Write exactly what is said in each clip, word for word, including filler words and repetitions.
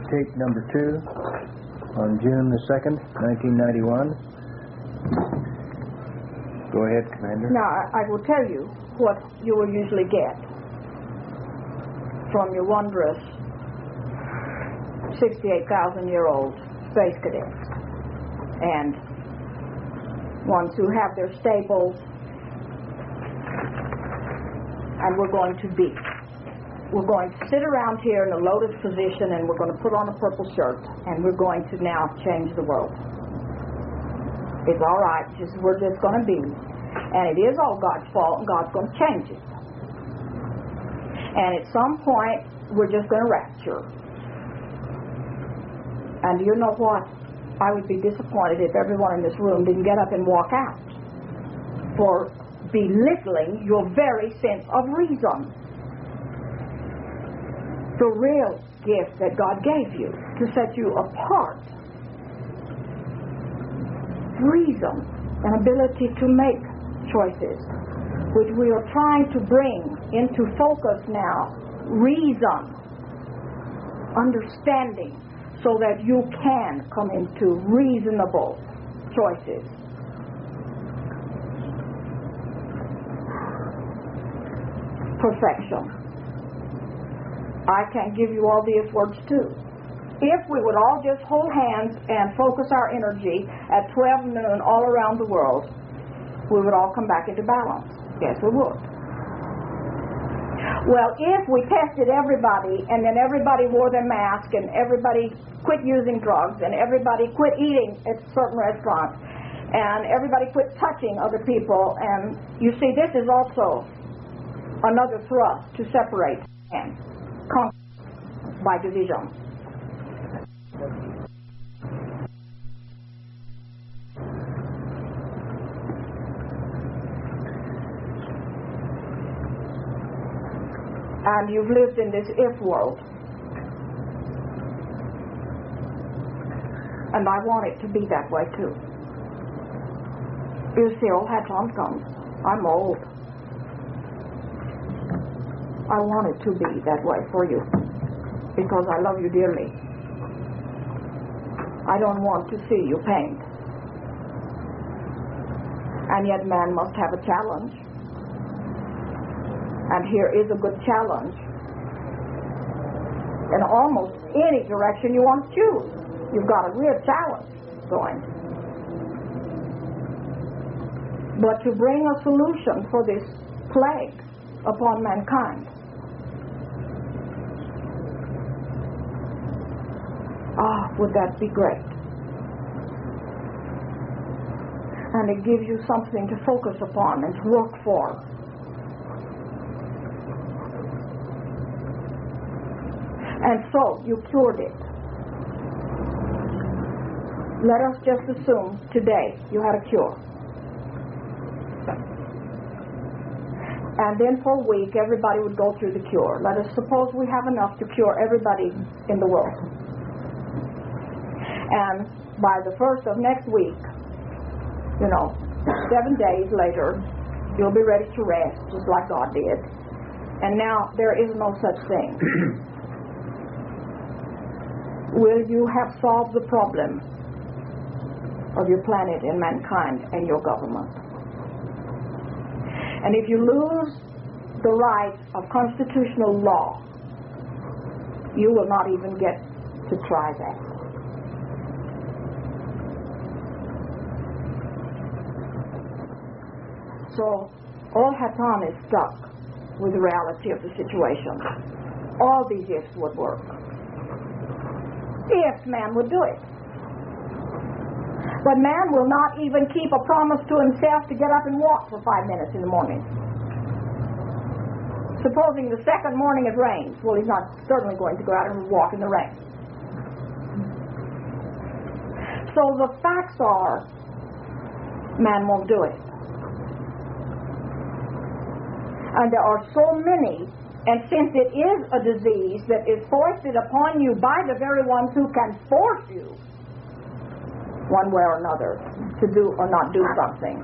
tape number two on June the second, nineteen ninety-one. Go ahead, Commander. Now, I, I will tell you what you will usually get from your wondrous sixty-eight thousand year old space cadets and ones who have their stables, and we're going to be. We're going to sit around here in a lotus position, and we're going to put on a purple shirt, and we're going to now change the world. It's all right, just we're just going to be. And it is all God's fault, and God's going to change it. And at some point, we're just going to rapture. And you know what? I would be disappointed if everyone in this room didn't get up and walk out for belittling your very sense of reason. The real gift that God gave you to set you apart. Reason and ability to make choices, which we are trying to bring into focus now. Reason, understanding, so that you can come into reasonable choices. Perfection. I can't give you all these words too. If we would all just hold hands and focus our energy at twelve noon all around the world, we would all come back into balance. Yes, we would. Well, if we tested everybody, and then everybody wore their mask, and everybody quit using drugs, and everybody quit eating at certain restaurants, and everybody quit touching other people, and you see, this is also another thrust to separate and conquer by division. And you've lived in this if world. And I want it to be that way too. You see, old Hatron comes. I'm old. I want it to be that way for you because I love you dearly. I don't want to see you pain. And yet man must have a challenge. And here is a good challenge in almost any direction you want to choose. You've got a real challenge going. But to bring a solution for this plague upon mankind. Ah, would that be great? And it gives you something to focus upon and to work for. And so, you cured it. Let us just assume today you had a cure. And then for a week, everybody would go through the cure. Let us suppose we have enough to cure everybody in the world. And by the first of next week, you know, seven days later, you'll be ready to rest, just like God did. And now, there is no such thing. Will you have solved the problem of your planet and mankind and your government? And if you lose the right of constitutional law, you will not even get to try that. So, all Hatan is stuck with the reality of the situation. All these ifs would work. If man would do it. But man will not even keep a promise to himself to get up and walk for five minutes in the morning. Supposing the second morning it rains, well, he's not certainly going to go out and walk in the rain. So the facts are, man won't do it. And there are so many, and since it is a disease that is foisted upon you by the very ones who can force you, one way or another, to do or not do something,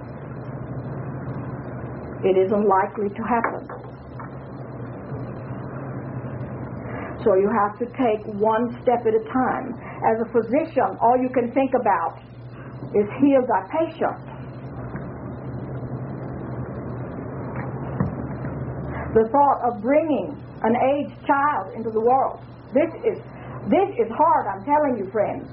it isn't likely to happen. So you have to take one step at a time. As a physician, all you can think about is heal thy patient. The thought of bringing an aged child into the world, this is this is hard, I'm telling you, friends,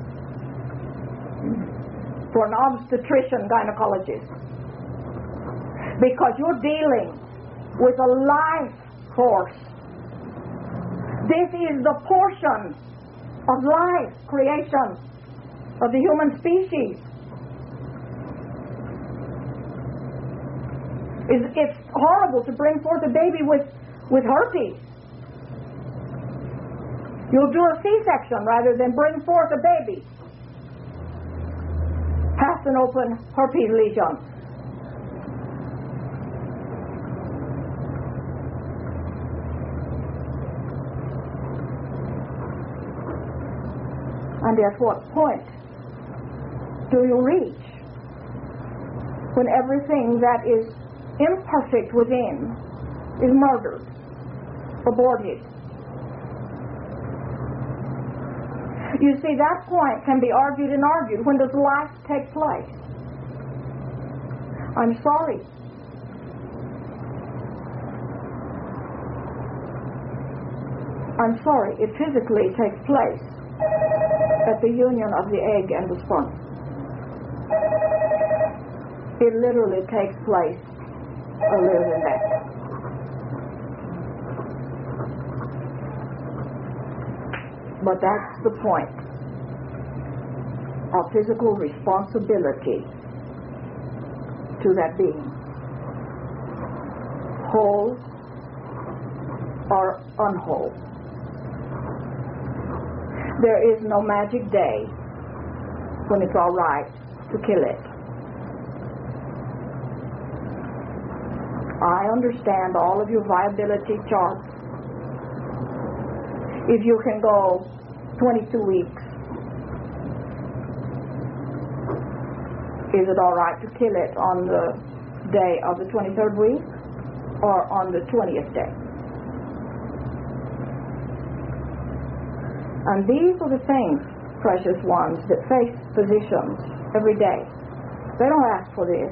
for an obstetrician gynecologist, because you're dealing with a life force. This is the portion of life, creation of the human species. It's, it's horrible to bring forth a baby with, with herpes. You'll do a C-section rather than bring forth a baby past an open herpes lesion. And at what point do you reach when everything that is imperfect within is murdered, aborted? You see, that point can be argued and argued. When does life take place? I'm sorry. I'm sorry, it physically takes place at the union of the egg and the sperm. It literally takes place earlier than that. But that's the point of physical responsibility to that being, whole or unwhole. There is no magic day when it's all right to kill it. I understand all of your viability charts. If you can go twenty-two weeks, is it all right to kill it on the day of the twenty-third week or on the twentieth day? And these are the things, precious ones, that face physicians every day. They don't ask for this.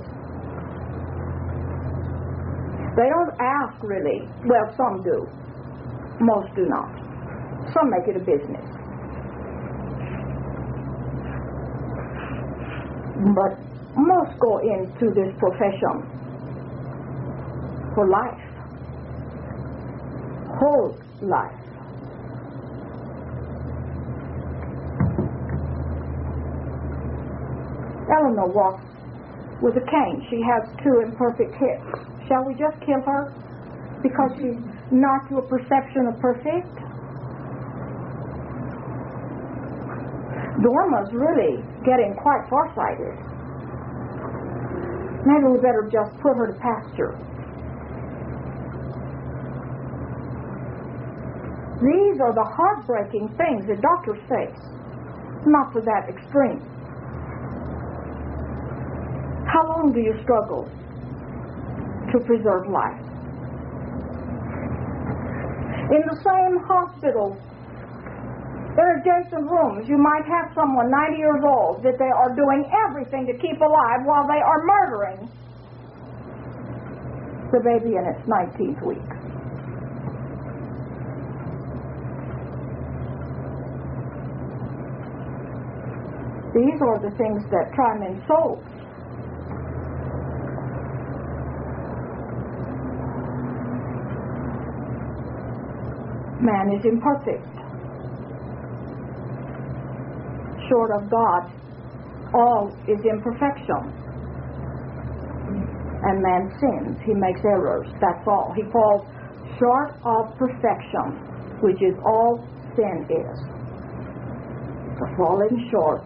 They don't ask really. Well, some do. Most do not. Some make it a business. But most go into this profession for life. Whole life. Eleanor walks with a cane. She has two imperfect hips. Shall we just kill her because she's not to a perception of perfect? Dorma's really getting quite farsighted. Maybe we better just put her to pasture. These are the heartbreaking things that doctors face. Not to that extreme. How long do you struggle to preserve life? In the same hospital, in adjacent rooms, you might have someone ninety years old that they are doing everything to keep alive while they are murdering the baby in its nineteenth week. These are the things that try men's souls. Man is imperfect. Short of God, all is imperfection. And man sins. He makes errors. That's all. He falls short of perfection, which is all sin is. The falling short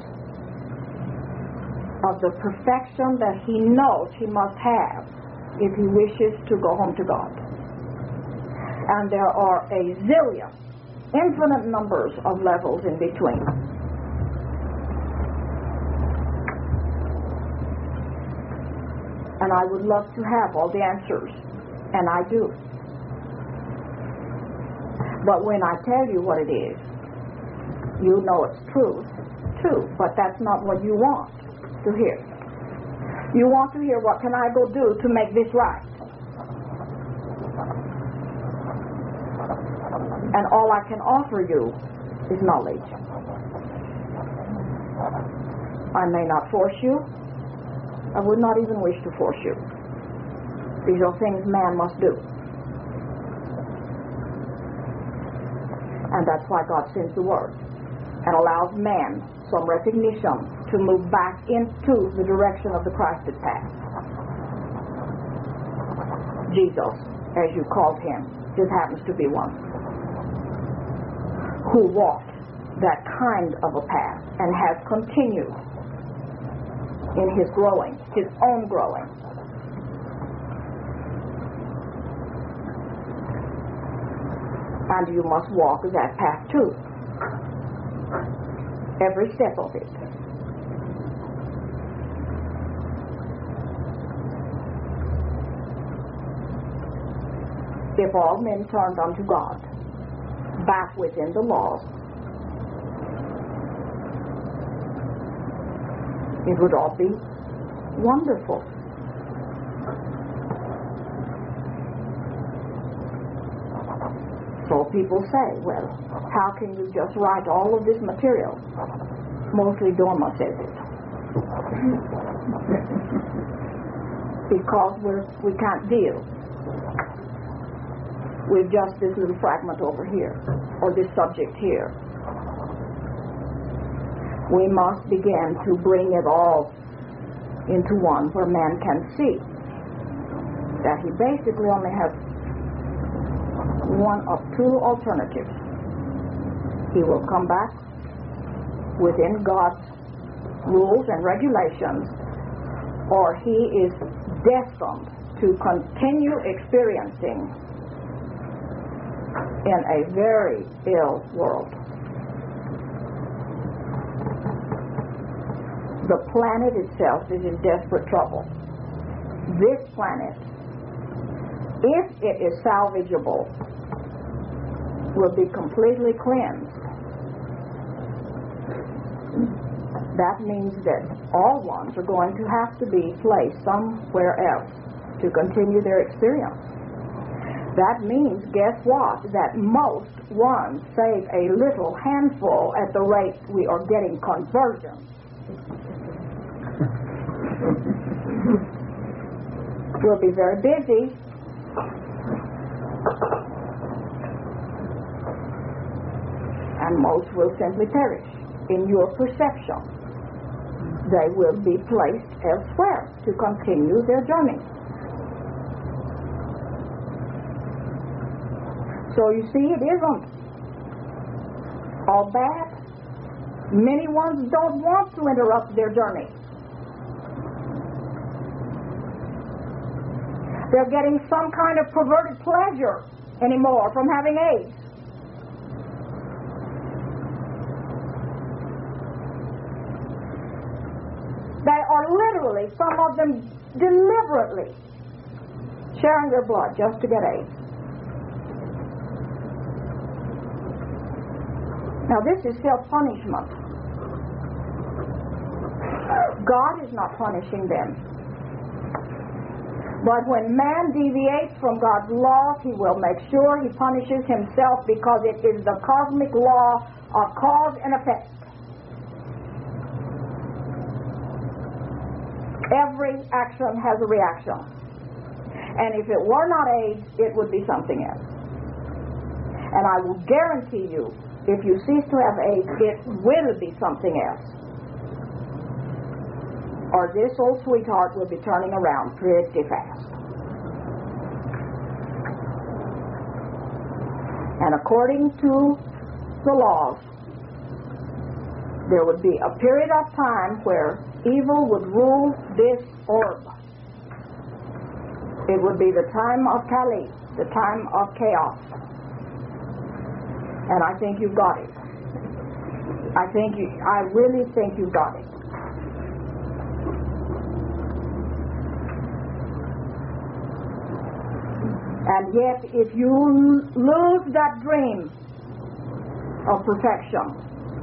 of the perfection that he knows he must have if he wishes to go home to God. And there are a zillion, infinite numbers of levels in between. And I would love to have all the answers, and I do. But when I tell you what it is, you know it's truth, too. But that's not what you want to hear. You want to hear, what can I go do to make this right? And all I can offer you is knowledge. I may not force you. I would not even wish to force you. These are things man must do. And that's why God sends the Word and allows man some recognition to move back into the direction of the Christed path. Jesus, as you called him, just happens to be one who walked that kind of a path and has continued in his growing, his own growing. And you must walk that path too. Every step of it. If all men turned unto God, back within the laws, it would all be wonderful. So people say, well, how can you just write all of this material? Mostly Dorma says it. Because we're, we can't deal with just this little fragment over here, or this subject here. We must begin to bring it all into one where man can see that he basically only has one of two alternatives. He will come back within God's rules and regulations, or he is destined to continue experiencing in a very ill world. The planet itself is in desperate trouble. This planet, if it is salvageable, will be completely cleansed. That means that all ones are going to have to be placed somewhere else to continue their experience. That means, guess what? That most ones save a little handful at the rate we are getting conversion. We'll be very busy. And most will simply perish. In your perception, they will be placed elsewhere to continue their journey. So you see, it isn't all bad. Many ones don't want to interrupt their journey. They're getting some kind of perverted pleasure anymore from having AIDS. They are literally, some of them deliberately, sharing their blood just to get AIDS. Now this is self-punishment. God is not punishing them. But when man deviates from God's laws, he will make sure he punishes himself, because it is the cosmic law of cause and effect. Every action has a reaction. And if it were not AIDS, it would be something else. And I will guarantee you, if you cease to have AIDS, it will be something else. Or this old sweetheart will be turning around pretty fast. And according to the laws, there would be a period of time where evil would rule this orb. It would be the time of Kali, the time of chaos. And I think you've got it. I think you, I really think you've got it. And yet, if you lose that dream of perfection,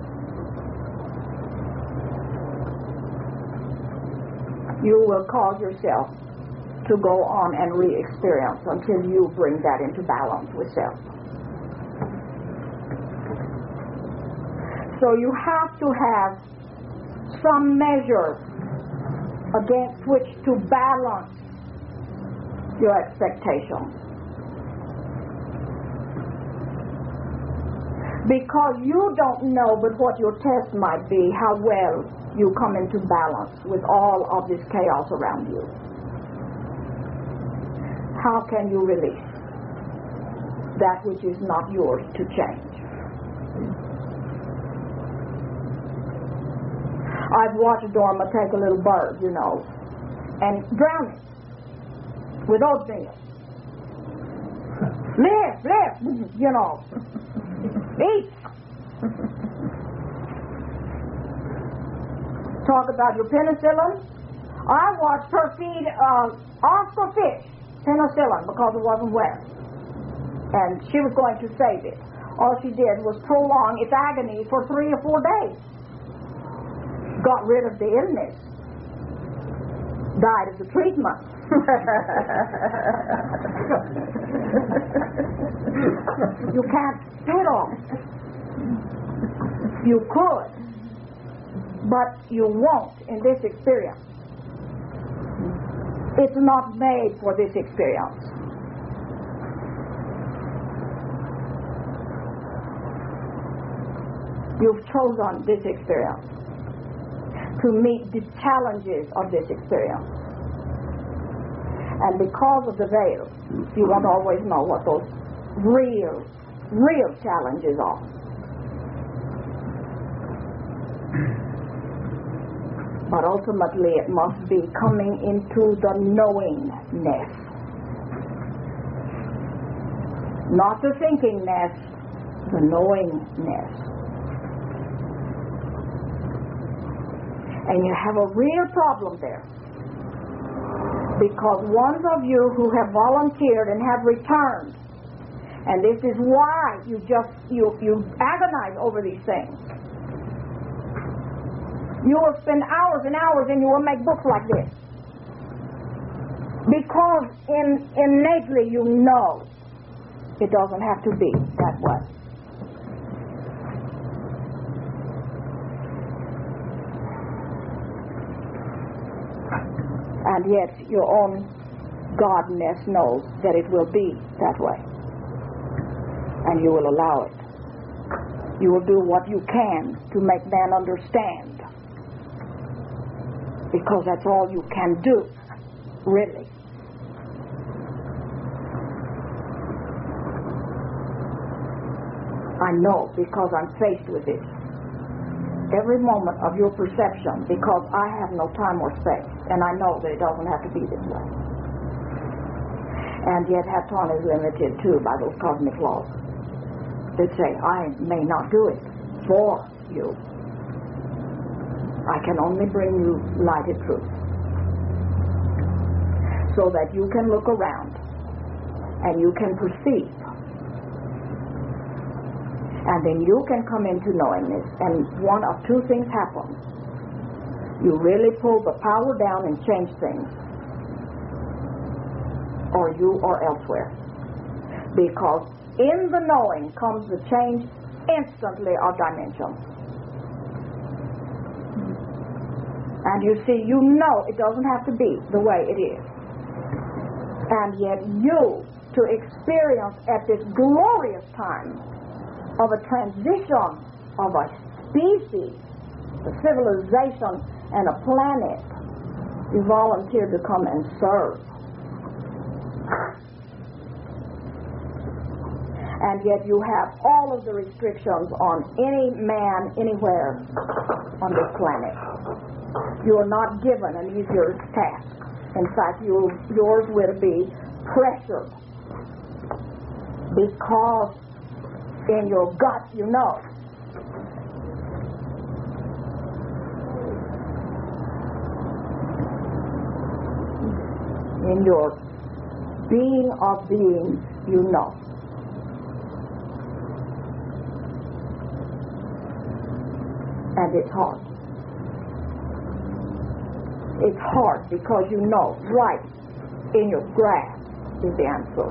you will cause yourself to go on and re-experience until you bring that into balance with self. So you have to have some measure against which to balance your expectations. Because you don't know but what your test might be, how well you come into balance with all of this chaos around you. How can you release that which is not yours to change? I've watched Dorma take a little bird, you know, and drown it with oatmeal. Live, live, you know. Eat. Talk about your penicillin. I watched her feed uh, Oscar fish penicillin because it wasn't wet. And she was going to save it. All she did was prolong its agony for three or four days. Got rid of the illness. Died of the treatment. You can't spit off. You could, but you won't in this experience. It's not made for this experience. You've chosen this experience to meet the challenges of this experience. And because of the veil, you won't always know what those real, real challenges are. But ultimately it must be coming into the knowingness. Not the thinkingness, the knowingness. And you have a real problem there. Because ones of you who have volunteered and have returned, and this is why you just, you, you agonize over these things. You will spend hours and hours and you will make books like this. Because in, innately you know it doesn't have to be that way. And yet your own godness knows that it will be that way. And you will allow it. You will do what you can to make man understand. Because that's all you can do, really. I know because I'm faced with it. Every moment of your perception, because I have no time or space, and I know that it doesn't have to be this way. And yet Haton is limited too by those cosmic laws that say, I may not do it for you. I can only bring you lighted truth. So that you can look around and you can perceive. And then you can come into knowingness, and one of two things happen. You really pull the power down and change things, or you are elsewhere. Because in the knowing comes the change instantly of dimensions. And you see, you know it doesn't have to be the way it is. And yet you, to experience at this glorious time of a transition of a species, a civilization, and a planet, you volunteer to come and serve. And yet you have all of the restrictions on any man anywhere on this planet. You are not given an easier task. In fact, you, yours will be pressured, because in your gut you know. In your being of beings you know. And it's hard. It's hard because you know right in your grasp is the answer.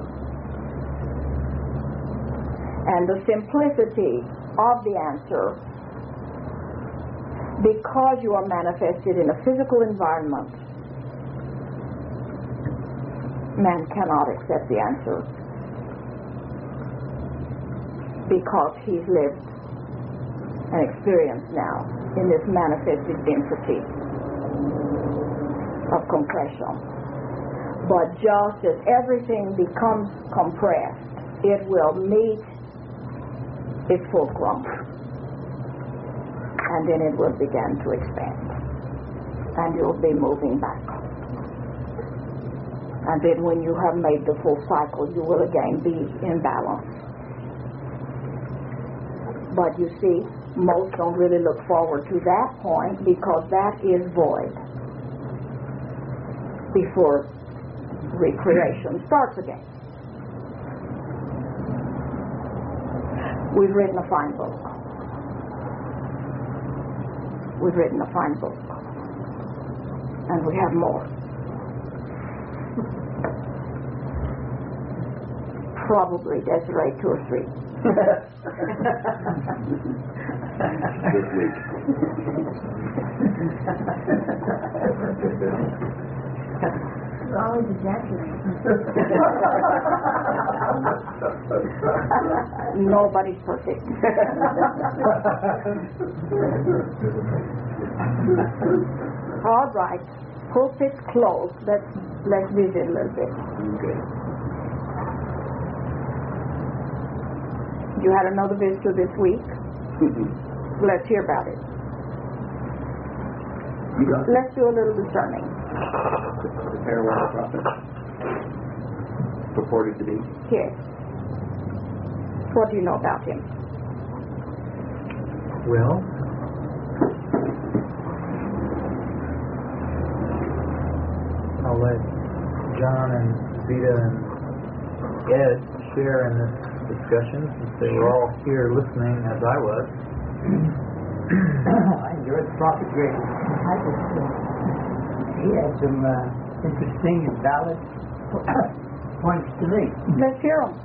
And the simplicity of the answer, because you are manifested in a physical environment, man cannot accept the answer because he's lived and experienced now in this manifested density of compression. But just as everything becomes compressed, it will meet its fulcrum, and then it will begin to expand, and you'll be moving back. And then when you have made the full cycle, you will again be in balance. But you see, most don't really look forward to that point because that is void before recreation starts again. We've written a fine book. We've written a fine book. And we have more. Probably Desiree two or three. This week. You're always exaggerating. Nobody's perfect. All right. Pulpit's closed. Let's let's visit a little bit. Okay. You had another visitor this week. Let's hear about it. You got Let's do a little discerning. the Paraguay prophet purported to be. Yes. What do you know about him? Well, I'll let John and Vita and Ed share in this discussion since they were all here listening as I was. I enjoyed the prophet greatly. I just, uh, he had some uh, interesting and valid points to make. Let's hear him.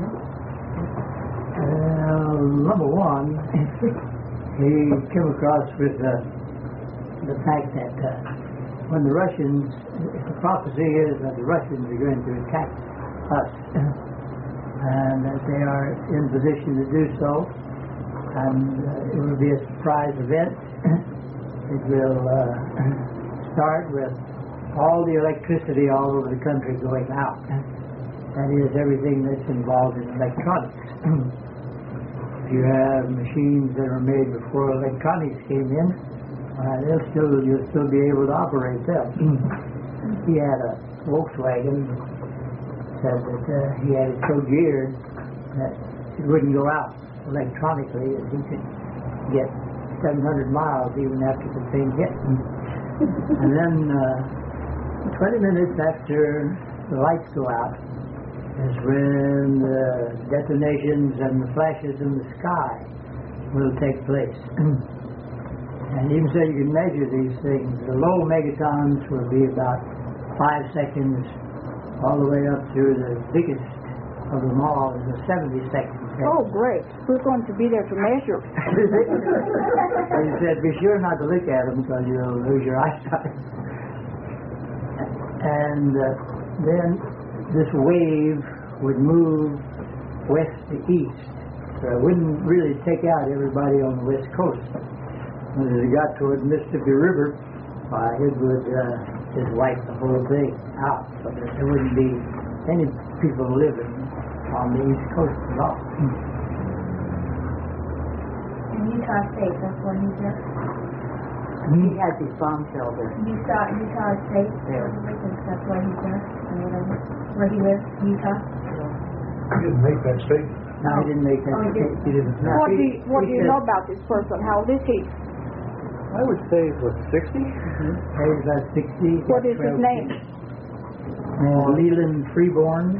Uh, number one, he came across with uh, the fact that uh, when the Russians, if the prophecy is that the Russians are going to attack us, and that they are in position to do so, and uh, it will be a surprise event. It will uh, start with all the electricity all over the country going out. That is everything that's involved in electronics. If you have machines that were made before electronics came in, uh, they'll still you'll still be able to operate them. He had a Volkswagen. Said that uh, he had it so geared that it wouldn't go out electronically, and he could get seven hundred miles even after the thing hit. And then uh, twenty minutes after the lights go out is when the detonations and the flashes in the sky will take place. And even so you can measure these things. The low megatons will be about five seconds all the way up to the biggest of them all is a seventy second. Oh, great. Who's going to be there to measure? He said, be sure not to look at them because you'll lose your eyesight. And uh, then this wave would move west to east. So it wouldn't really take out everybody on the west coast. When it got toward the Mississippi River, uh, it would uh, just wipe the whole thing out. So that there wouldn't be any people living on the east coast at all. In Utah State, that's where he's at. He has his bomb shelter. Utah, Utah State, There. that's where he's at. I mean, um, where he lives, Utah. He didn't make that statement. No, he didn't make that. Oh, he didn't. He didn't. No, What do he- you, what he do you said- know about this person? How old is he? I would say it was sixty. He was about sixty. What is his twelve name? kids. And Leland Freeborn.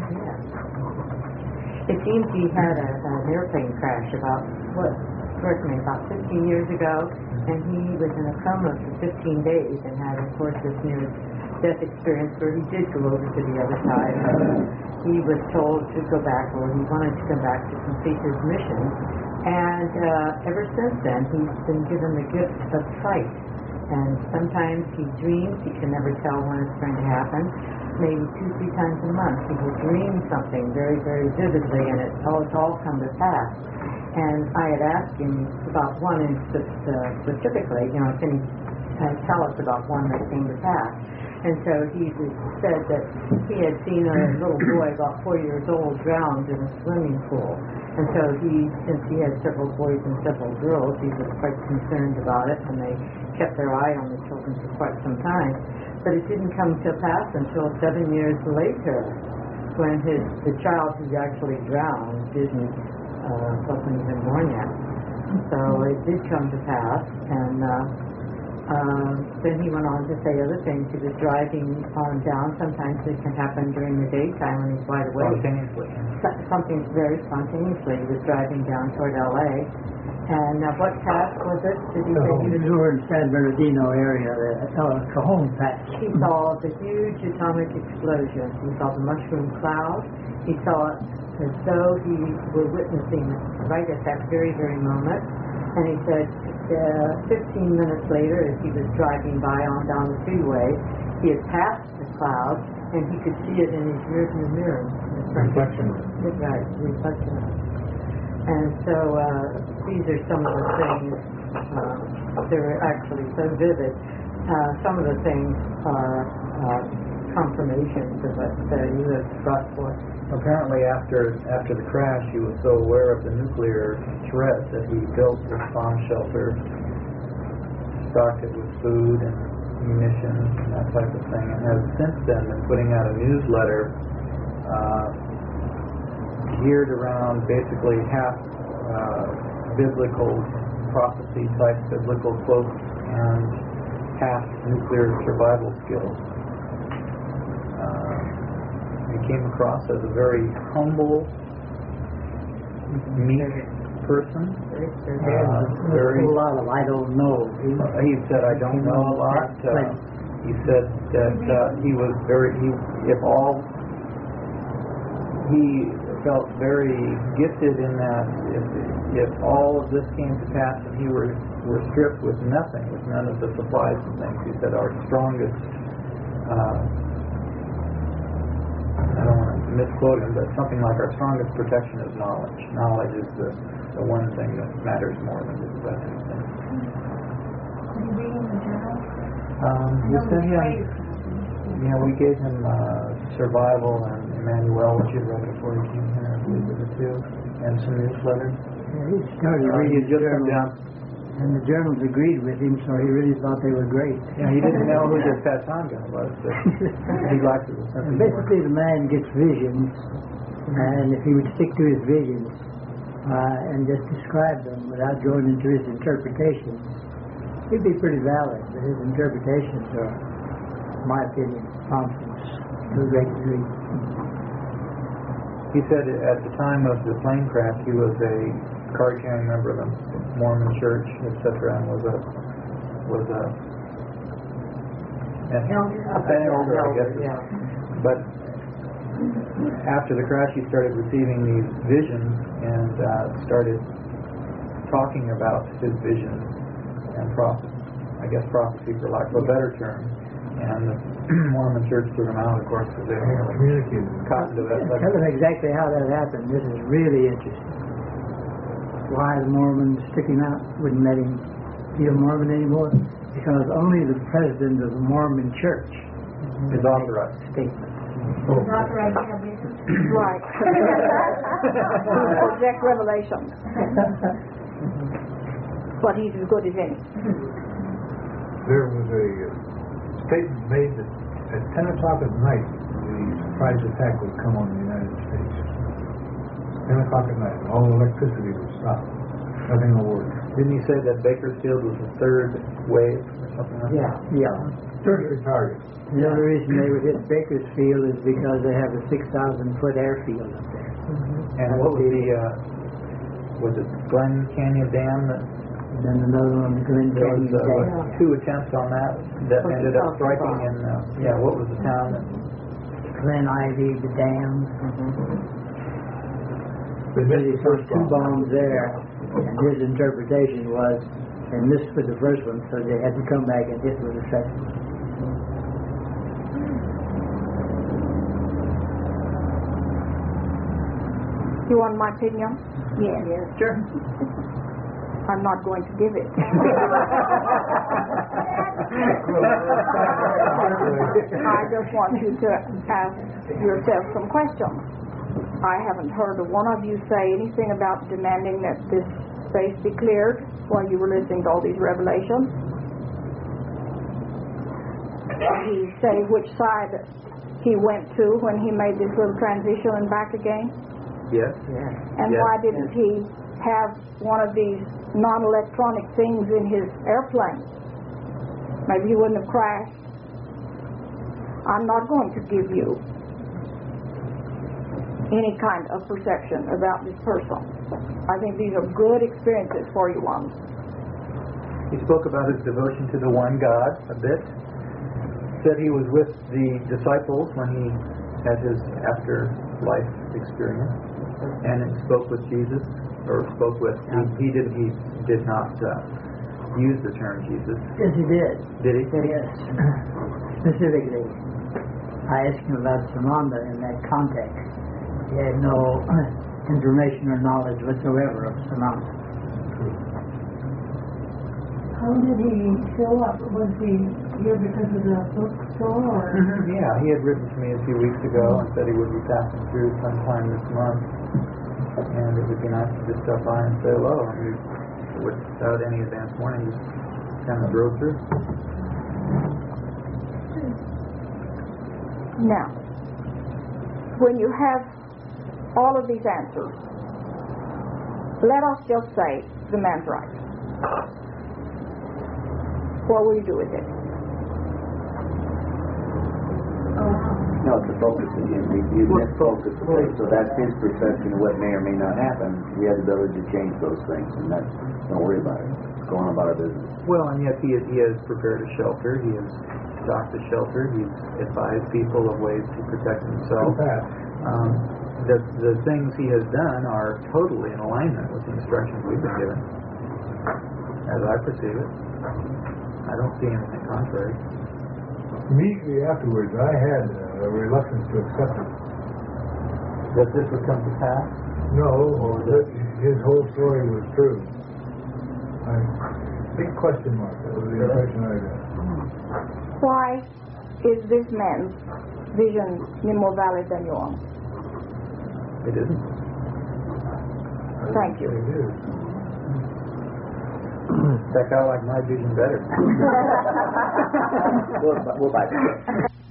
It seems he had a, an airplane crash about, what, correct me, about fifteen years ago, and he was in a coma for fifteen days and had, of course, this near-death experience where he did go over to the other side. He was told to go back, or he wanted to come back to complete his mission. And uh, ever since then, he's been given the gift of sight. And sometimes he dreams, he can never tell when it's going to happen. Maybe two, three times a month, he will dream something very, very vividly, and it's all, it's all come to pass. And I had asked him about one instance uh, specifically, you know, can he uh, tell us about one that came to pass? And so he said that he had seen a little boy about four years old drowned in a swimming pool. And so he, since he had several boys and several girls, he was quite concerned about it, and they kept their eye on the children for quite some time. But it didn't come to pass until seven years later, when his the child who actually drowned didn't uh, wasn't even born yet. So it did come to pass, and uh, uh, then he went on to say other things. He was driving on down. Sometimes it can happen during the daytime when he's wide awake. Spontaneously. So- Something very spontaneously. He was driving down toward L A. And uh, what task was it? Did he say he was We were in San Bernardino area, the uh, Cajon Patch. He saw the huge atomic explosion. He saw the mushroom cloud. He saw it as though he were witnessing it right at that very, very moment. And he said uh, fifteen minutes later, as he was driving by on down the freeway, he had passed the cloud, and he could see it in his rearview mirror. Reflection. Right, reflection. And so uh, these are some of the things, uh, they're actually so vivid. Uh, some of the things are uh, confirmations of what uh, you have brought forth. Apparently, after after the crash, he was so aware of the nuclear threat that he built this bomb shelter, stocked it with food and munitions and that type of thing, and has since then been putting out a newsletter uh, geared around basically half uh, biblical prophecy type biblical quotes and half nuclear survival skills. Uh, he came across as a very humble, meek person. Very, very Uh, There's very, a lot of I don't know. he said, "I don't know a lot." Uh, he said that uh, he was very, he, if all, he felt very gifted in that if, if all of this came to pass and he were, were stripped with nothing, with none of the supplies and things, he said our strongest, uh, I don't want to misquote him, but something like our strongest protection is knowledge. Knowledge is the, the one thing that matters more than just about anything. Are you reading the journal? Um, we sent him, yeah, we gave him uh, Survival and Emmanuel, which he read before he came here, I believe were the two, and some newsletters. Yeah, he started Uh, reading he just the come journal, down. and the journals agreed with him, so he really thought they were great. Yeah, he didn't know who this Pat Tonga was, but he liked it. And basically, the man gets visions, and if he would stick to his visions uh, and just describe them without going into his interpretations, he'd be pretty valid. But his interpretations are, in my opinion, nonsense to a great degree. He said at the time of the plane crash, he was a card-carrying member of the Mormon Church, et cetera, and was a was a an Elder. an elder, I guess. Yeah. But after the crash, he started receiving these visions and uh, started talking about his visions and prophecy. I guess prophecy, for lack of a better term. And the Mormon Church threw him out, of course, because they don't really Communicated. cotton to that. Tell them exactly how that happened. This is really interesting. Why the Mormons took him out, wouldn't let him be a Mormon anymore? Because only the president of the Mormon Church Is authorized. statements. Is authorized to have visions? Right. Project revelation. But he's as good as any. There was a uh, statement made that at ten o'clock at night, the surprise attack would come on the United States. ten o'clock at night, all electricity would stop. Nothing will work. Didn't you say that Bakersfield was the third wave or something like Yeah, that? yeah. Tertiary target. The only reason they were hit Bakersfield is because they have a six thousand foot airfield up there. And what was the, uh, was it Glen Canyon Dam that, And then another one, Glen there was, Canyon uh, Dam. what, two attempts on that that Was it ended up South striking Dakota? in, uh, yeah, what was the town that, Glen Ivy, the dam. They They missed the put first two bomb. bombs there, and his interpretation was they missed with the first one, so they had to come back and hit with the second one. You want my opinion? Yes. Sure. I'm not going to give it. I just want you to ask yourself some questions. I haven't heard of one of you say anything about demanding that this space be cleared while you were listening to all these revelations. Did he say which side he went to when he made this little transition and back again? yes? Yeah. And Yes. why didn't he have one of these non-electronic things in his airplane? Maybe he wouldn't have crashed. I'm not going to give you any kind of perception about this person. I think these are good experiences for you ones. He spoke about his devotion to the one God a bit. Said he was with the disciples when he had his afterlife experience, and it spoke with Jesus, or spoke with. He, he did. He did not uh, use the term Jesus. Yes, he did. Did he? Yes. Specifically, I asked him about Samanda in that context. He had no information or knowledge whatsoever of Samanda. How did he show up? Was he here because of the bookstore or? Yeah, he had written to me a few weeks ago and said he would be passing through sometime this month, and it would be nice to just stop by and say hello. And we, without any advance warning, just kind of drove through. Now, when you have all of these answers, let us just say the man's right. What will you do with it? No, it's a focus again. You, you misfocus the thing, so that's his perception of what may or may not happen. We have the ability to change those things, and that's, don't worry about it. Go on about our business. Well, and yet he, he has prepared a shelter. He has stocked a shelter. He's advised people of ways to protect themselves. Um, the, the things he has done are totally in alignment with the instructions we've been given, as I perceive it. I don't see anything contrary. Immediately afterwards, I had uh, a reluctance to accept it. That this would come to pass? No, that his whole story was true. I, big question mark. That was the impression I got. Why is this man's vision any more valid than yours? It isn't. Thank you. It is. In fact, I like my vision better. We'll, we'll buy that.